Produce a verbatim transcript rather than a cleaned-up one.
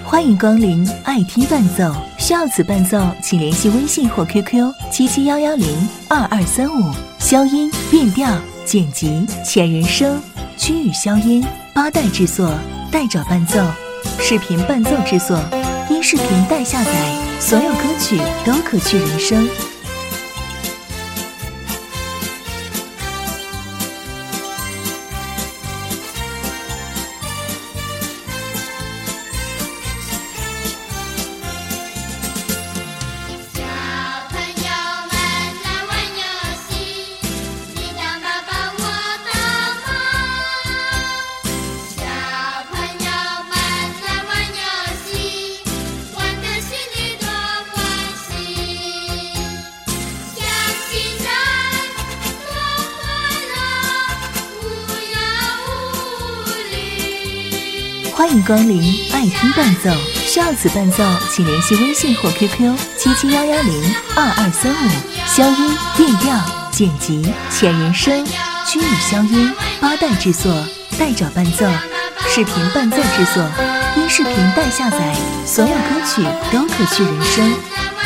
欢迎光临爱听伴奏，需要此伴奏，请联系微信或 Q Q 七七幺幺零二二三五。消音、变调、剪辑、前人声、区域消音，八代制作，代找伴奏，视频伴奏制作，音视频代下载，所有歌曲都可去人声。欢迎光临爱听伴奏，需要此伴奏，请联系微信或 Q Q 七七幺幺零二二三五。消音、变调、剪辑、前人声、区域消音，八代制作，代找伴奏，视频伴奏制作，音视频代下载，所有歌曲都可去人声。